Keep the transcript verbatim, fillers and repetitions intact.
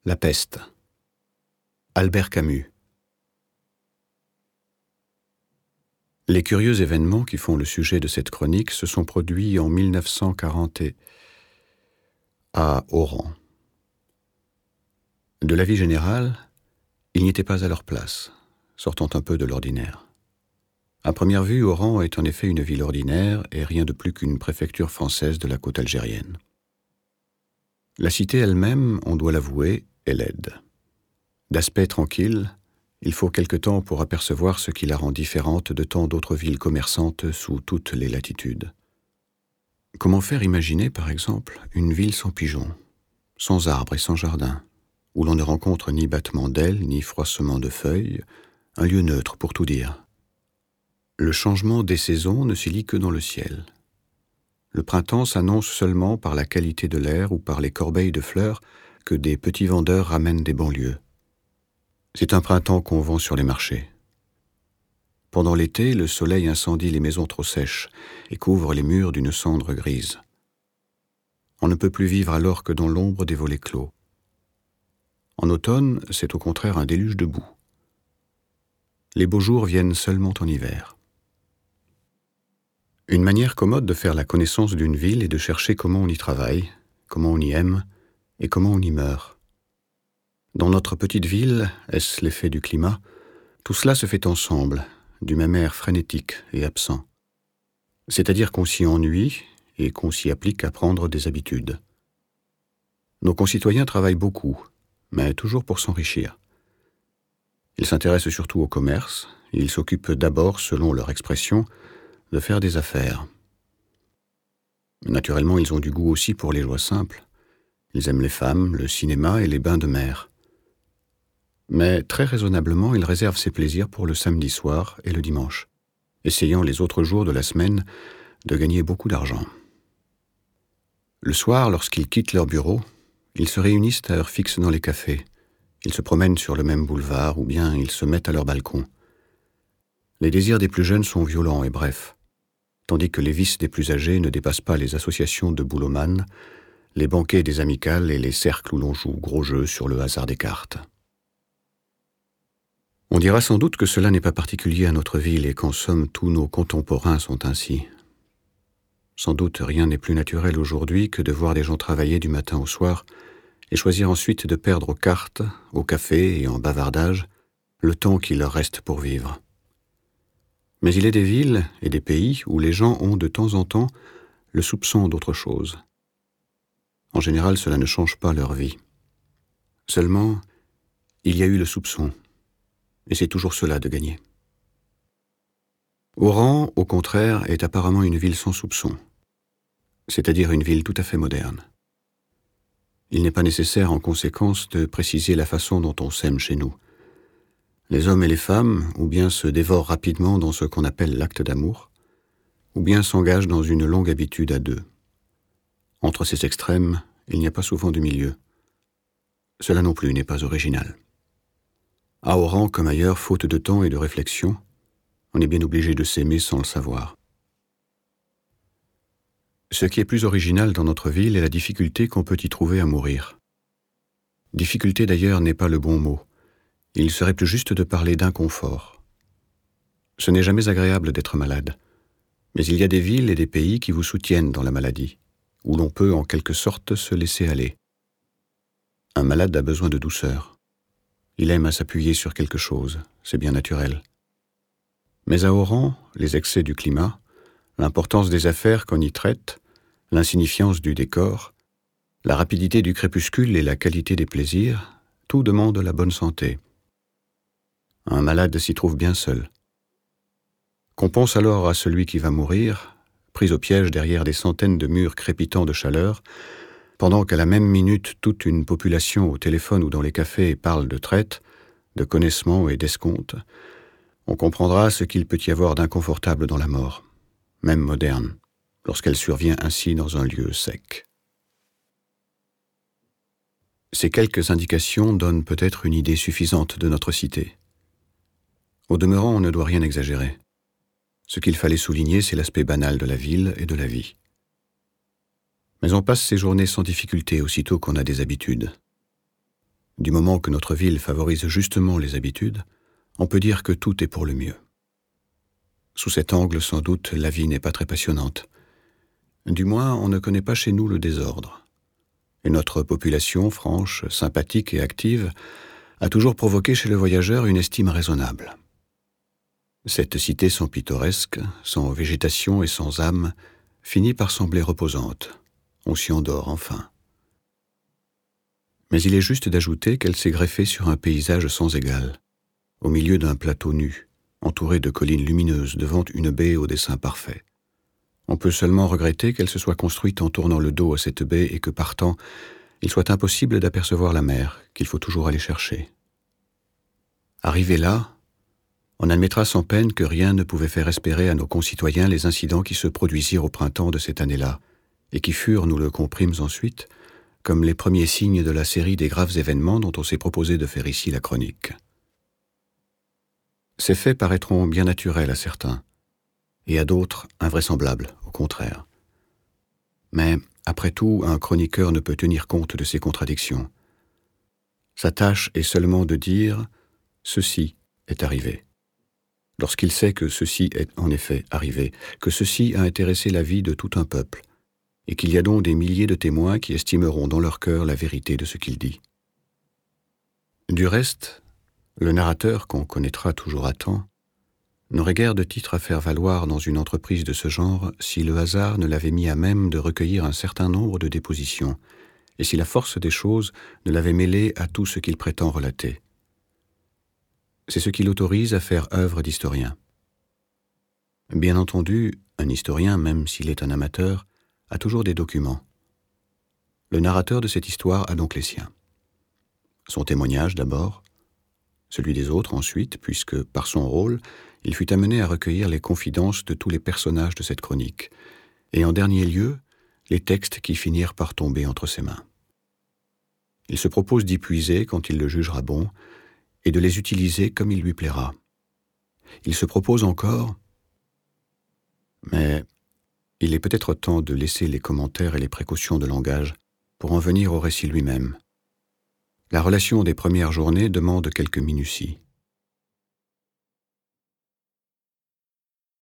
La peste. Albert Camus. Les curieux événements qui font le sujet de cette chronique se sont produits en mille neuf cent quarante à Oran. De la vie générale, ils n'y étaient pas à leur place, sortant un peu de l'ordinaire. À première vue, Oran est en effet une ville ordinaire et rien de plus qu'une préfecture française de la côte algérienne. La cité elle-même, on doit l'avouer, est laide. D'aspect tranquille, il faut quelque temps pour apercevoir ce qui la rend différente de tant d'autres villes commerçantes sous toutes les latitudes. Comment faire imaginer, par exemple, une ville sans pigeons, sans arbres et sans jardin, où l'on ne rencontre ni battement d'ailes, ni froissement de feuilles, un lieu neutre pour tout dire. Le changement des saisons ne s'y lit que dans le ciel. Le printemps s'annonce seulement par la qualité de l'air ou par les corbeilles de fleurs que des petits vendeurs ramènent des banlieues. C'est un printemps qu'on vend sur les marchés. Pendant l'été, le soleil incendie les maisons trop sèches et couvre les murs d'une cendre grise. On ne peut plus vivre alors que dans l'ombre des volets clos. En automne, c'est au contraire un déluge de boue. Les beaux jours viennent seulement en hiver. Une manière commode de faire la connaissance d'une ville est de chercher comment on y travaille, comment on y aime et comment on y meurt. Dans notre petite ville, est-ce l'effet du climat, tout cela se fait ensemble, du même air frénétique et absent. C'est-à-dire qu'on s'y ennuie et qu'on s'y applique à prendre des habitudes. Nos concitoyens travaillent beaucoup, mais toujours pour s'enrichir. Ils s'intéressent surtout au commerce, et ils s'occupent d'abord, selon leur expression, de faire des affaires. Naturellement, ils ont du goût aussi pour les joies simples. Ils aiment les femmes, le cinéma et les bains de mer. Mais très raisonnablement, ils réservent ces plaisirs pour le samedi soir et le dimanche, essayant les autres jours de la semaine de gagner beaucoup d'argent. Le soir, lorsqu'ils quittent leur bureau, ils se réunissent à heure fixe dans les cafés. Ils se promènent sur le même boulevard ou bien ils se mettent à leur balcon. Les désirs des plus jeunes sont violents et brefs, tandis que les vices des plus âgés ne dépassent pas les associations de boulomanes, les banquets des amicales et les cercles où l'on joue gros jeu sur le hasard des cartes. On dira sans doute que cela n'est pas particulier à notre ville et qu'en somme tous nos contemporains sont ainsi. Sans doute rien n'est plus naturel aujourd'hui que de voir des gens travailler du matin au soir et choisir ensuite de perdre aux cartes, au café et en bavardage le temps qu'il leur reste pour vivre. Mais il est des villes et des pays où les gens ont de temps en temps le soupçon d'autre chose. En général, cela ne change pas leur vie. Seulement, il y a eu le soupçon, et c'est toujours cela de gagner. Oran, au contraire, est apparemment une ville sans soupçon, c'est-à-dire une ville tout à fait moderne. Il n'est pas nécessaire, en conséquence, de préciser la façon dont on s'aime chez nous. Les hommes et les femmes, ou bien se dévorent rapidement dans ce qu'on appelle l'acte d'amour, ou bien s'engagent dans une longue habitude à deux. Entre ces extrêmes, il n'y a pas souvent de milieu. Cela non plus n'est pas original. À Oran, comme ailleurs, faute de temps et de réflexion, on est bien obligé de s'aimer sans le savoir. Ce qui est plus original dans notre ville est la difficulté qu'on peut y trouver à mourir. Difficulté d'ailleurs n'est pas le bon mot. Il serait plus juste de parler d'inconfort. Ce n'est jamais agréable d'être malade, mais il y a des villes et des pays qui vous soutiennent dans la maladie, où l'on peut en quelque sorte se laisser aller. Un malade a besoin de douceur. Il aime à s'appuyer sur quelque chose, c'est bien naturel. Mais à Oran, les excès du climat, l'importance des affaires qu'on y traite, l'insignifiance du décor, la rapidité du crépuscule et la qualité des plaisirs, tout demande la bonne santé. Un malade s'y trouve bien seul. Qu'on pense alors à celui qui va mourir, pris au piège derrière des centaines de murs crépitants de chaleur, pendant qu'à la même minute toute une population au téléphone ou dans les cafés parle de traite, de connaissement et d'escompte, on comprendra ce qu'il peut y avoir d'inconfortable dans la mort, même moderne, lorsqu'elle survient ainsi dans un lieu sec. Ces quelques indications donnent peut-être une idée suffisante de notre cité. Au demeurant, on ne doit rien exagérer. Ce qu'il fallait souligner, c'est l'aspect banal de la ville et de la vie. Mais on passe ses journées sans difficulté aussitôt qu'on a des habitudes. Du moment que notre ville favorise justement les habitudes, on peut dire que tout est pour le mieux. Sous cet angle, sans doute, la vie n'est pas très passionnante. Du moins, on ne connaît pas chez nous le désordre. Et notre population, franche, sympathique et active, a toujours provoqué chez le voyageur une estime raisonnable. Cette cité sans pittoresque, sans végétation et sans âme, finit par sembler reposante. On s'y endort enfin. Mais il est juste d'ajouter qu'elle s'est greffée sur un paysage sans égal, au milieu d'un plateau nu, entouré de collines lumineuses devant une baie au dessin parfait. On peut seulement regretter qu'elle se soit construite en tournant le dos à cette baie et que, partant, il soit impossible d'apercevoir la mer, qu'il faut toujours aller chercher. Arrivé là, on admettra sans peine que rien ne pouvait faire espérer à nos concitoyens les incidents qui se produisirent au printemps de cette année-là, et qui furent, nous le comprîmes ensuite, comme les premiers signes de la série des graves événements dont on s'est proposé de faire ici la chronique. Ces faits paraîtront bien naturels à certains, et à d'autres invraisemblables, au contraire. Mais, après tout, un chroniqueur ne peut tenir compte de ces contradictions. Sa tâche est seulement de dire « ceci est arrivé ». Lorsqu'il sait que ceci est en effet arrivé, que ceci a intéressé la vie de tout un peuple, et qu'il y a donc des milliers de témoins qui estimeront dans leur cœur la vérité de ce qu'il dit. Du reste, le narrateur, qu'on connaîtra toujours à temps, n'aurait guère de titre à faire valoir dans une entreprise de ce genre si le hasard ne l'avait mis à même de recueillir un certain nombre de dépositions, et si la force des choses ne l'avait mêlé à tout ce qu'il prétend relater. C'est ce qui l'autorise à faire œuvre d'historien. Bien entendu, un historien, même s'il est un amateur, a toujours des documents. Le narrateur de cette histoire a donc les siens. Son témoignage d'abord, celui des autres ensuite, puisque, par son rôle, il fut amené à recueillir les confidences de tous les personnages de cette chronique, et en dernier lieu, les textes qui finirent par tomber entre ses mains. Il se propose d'y puiser quand il le jugera bon, et de les utiliser comme il lui plaira. Il se propose encore, mais il est peut-être temps de laisser les commentaires et les précautions de langage pour en venir au récit lui-même. La relation des premières journées demande quelques minuties.